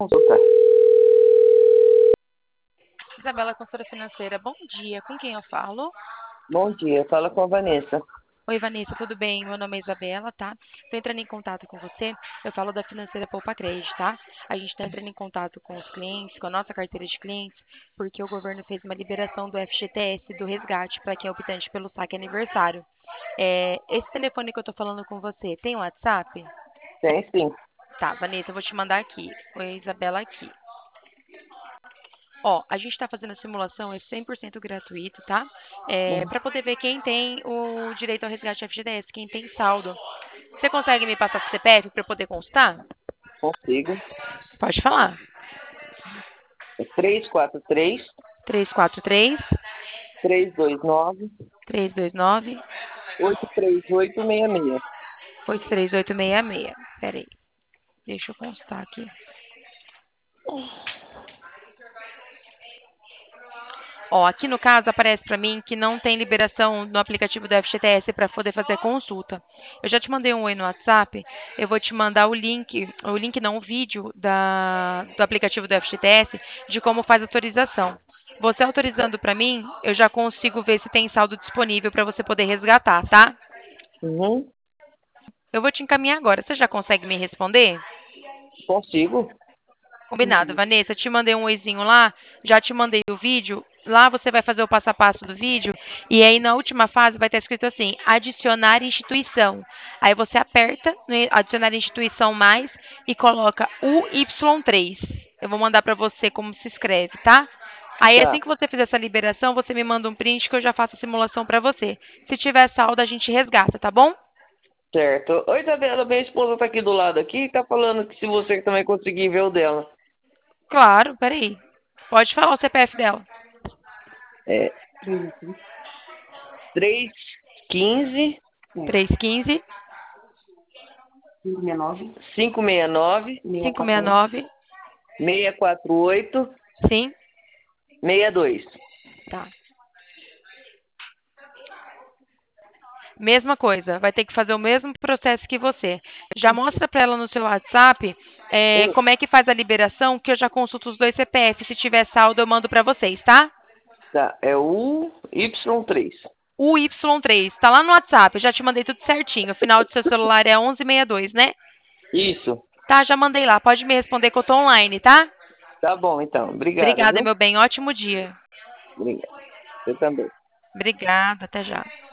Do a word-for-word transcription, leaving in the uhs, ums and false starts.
Consultar. Isabela, consultora financeira, bom dia. Com quem eu falo? Bom dia, fala com a Vanessa. Oi, Vanessa, tudo bem? Meu nome é Isabela, tá? Estou entrando em contato com você. Eu falo da Financeira Poupa Crédito, tá? A gente está entrando em contato com os clientes, com a nossa carteira de clientes, porque o governo fez uma liberação do F G T S, do resgate, para quem é optante pelo saque aniversário. É, esse telefone que eu estou falando com você, tem WhatsApp? Tem sim. Tá, Vanessa, eu vou te mandar aqui. Oi, Isabela, aqui. Ó, a gente está fazendo a simulação, é cem por cento gratuito, tá? É, Uhum. para poder ver quem tem o direito ao resgate F G T S, quem tem saldo. Você consegue me passar o C P F para eu poder consultar? Consigo. Pode falar. É três quatro três, três quatro três, três dois nove, três dois nove, oito três oito seis seis. oito três oito seis seis. Pera aí, deixa eu constar aqui. Ó, aqui no caso aparece para mim que não tem liberação no aplicativo do F G T S para poder fazer a consulta. Eu já te mandei um oi no WhatsApp, eu vou te mandar o link, o link não, o vídeo da, do aplicativo do F G T S de como faz a autorização. Você autorizando para mim, eu já consigo ver se tem saldo disponível para você poder resgatar, tá? Uhum. Eu vou te encaminhar agora. Você já consegue me responder? Consigo. Combinado, Vanessa. Te mandei um oizinho lá, já te mandei o vídeo. Lá você vai fazer o passo a passo do vídeo e aí na última fase vai estar escrito assim: adicionar instituição. Aí você aperta no adicionar instituição mais e coloca U Y três. Eu vou mandar para você como se escreve, tá? Aí assim Tá, que você fizer essa liberação, você me manda um print que eu já faço a simulação para você. Se tiver saldo, a gente resgata, tá bom? certo. Oi, Isabela, minha esposa tá aqui do lado aqui e tá falando que se você também conseguir ver o dela. Claro, peraí. Pode falar o C P F dela. É três quinze, três um cinco, cinco seis nove, cinco seis nove. seis quatro oito, Sim? seis dois. Tá. Mesma coisa, vai ter que fazer o mesmo processo que você. Já mostra para ela no seu WhatsApp é, Eu, como é que faz a liberação, que eu já consulto os dois C P F. Se tiver saldo, eu mando para vocês, tá? tá, é o Y três. O Y três, tá lá no WhatsApp, eu já te mandei tudo certinho. O final do seu celular é onze sessenta e dois, né? Isso. Tá, já mandei lá. Pode me responder que eu tô online, tá? Tá bom, então. Obrigado, Obrigada, viu? meu bem. Ótimo dia. Obrigado. Você também. Obrigada, até já.